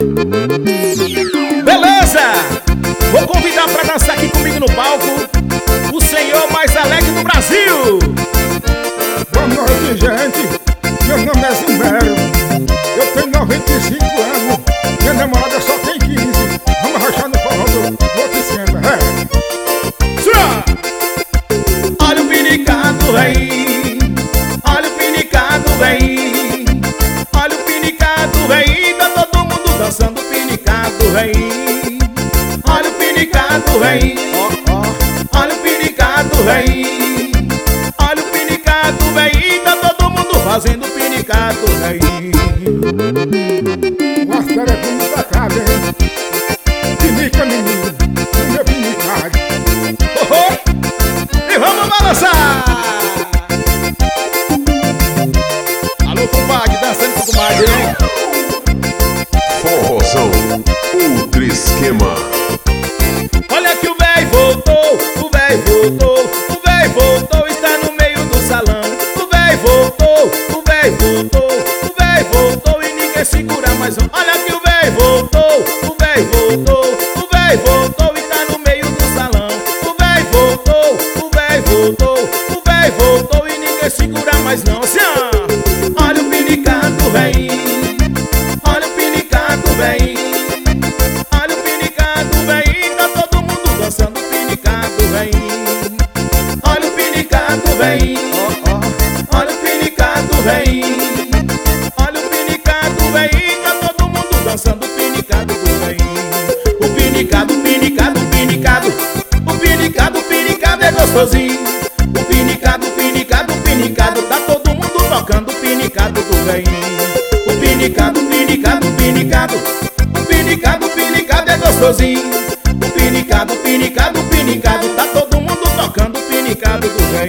Beleza? Vou convidar pra dançar aqui comigo no palco o senhor mais alegre do Brasil. Boa noite, gente. Meu nome é Zimero. Eu tenho 95 anos. Minha namorada só tem 15. Vamos rachar no forró do outro esquema. Olha o pinicado, véi. Olha o pinicado, véi. Olha o pinicado, véi. Tá todo mundo dançando o pinicado, véi. Olha o pinicado, véi. Olha o pinicado, véi. Olha o pinicado, véi. Tá todo mundo fazendo o pinicado, véi. Nossa, é como da casa, hein? Pinica, menino. O meu pinicado. E vamos balançar! Alô, compadre, dançando com o compadre, hein? Forrozão, Ultra Esquema. Olha que o véi voltou, o véi voltou, o véi voltou, está no meio do salão. O véi voltou, o véi voltou, o véi voltou e ninguém segura mais um. Olha que o véi voltou, o véi voltou, o véi voltou e está no meio do salão. O véi voltou, o véi voltou, o véi voltou e ninguém segura mais não. Assim, ó. Olha o pinicado, véi. Olha o pinicado, véi. Olha o pinicado, véi. Tá todo mundo dançando o pinicado, véi. Olha o pinicado, véi. Olha o pinicado, véi. Olha o pinicado, véi. Tá todo mundo dançando o pinicado do véi. O pinicado, pinicado, pinicado. O pinicado, pinicado é gostosinho. O pinicado, pinicado, pinicado. Tá todo mundo tocando o pinicado do véi. O pinicado, pinicado, pinicado. O pinicado, pinicado é gostosinho. O pinicado, pinicado, pinicado. Tá todo mundo tocando o pinicado do véi.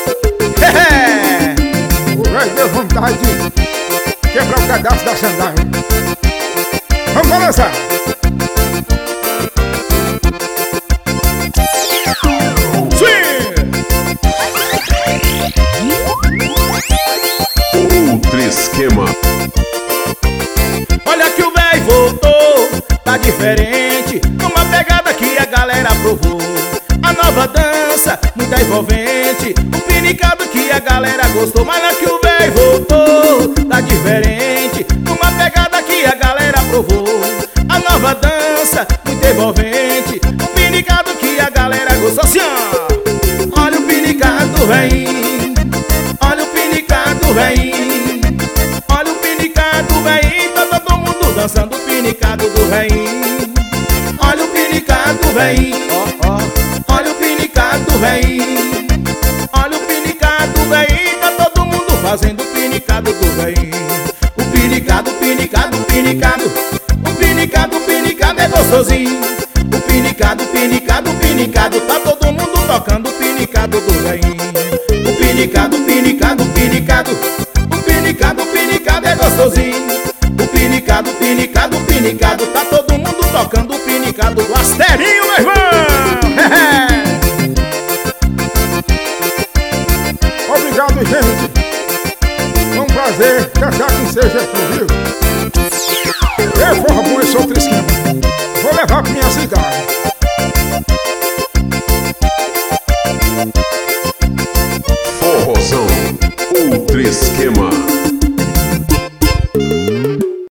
O velho deu vontade de quebrar o cadastro da sandália. Vamos balançar. Ultra Esquema. Olha que o véi voltou, tá diferente, numa pegada que a galera aprovou. A nova dança, muito envolvente, o pinicado que a galera gostou. Mas olha que o véi voltou, tá diferente, numa pegada que a galera aprovou. A nova dança, muito envolvente, o pinicado que a galera gostou. Assim, ó. Olha o pinicado, véi. Olha o pinicado, véi. Olha o pinicado, véi. Tá todo mundo dançando o pinicado do véi. Olha o pinicado, véi. Olha o pinicado, véi. Olha o pinicado, véi. Tá todo mundo fazendo o pinicado do véi. O pinicado, pinicado, pinicado. O pinicado, pinicado é gostosinho. O pinicado, pinicado, pinicado. Tá todo mundo tocando o pinicado do véi. O pinicado, pinicado, pinicado. O pinicado, pinicado é gostosinho. O pinicado, pinicado, pinicado. Tá todo mundo tocando o pinicado do Asterinho, meu irmão. Obrigado, gente. É um prazer dançar com vocês aqui, viu?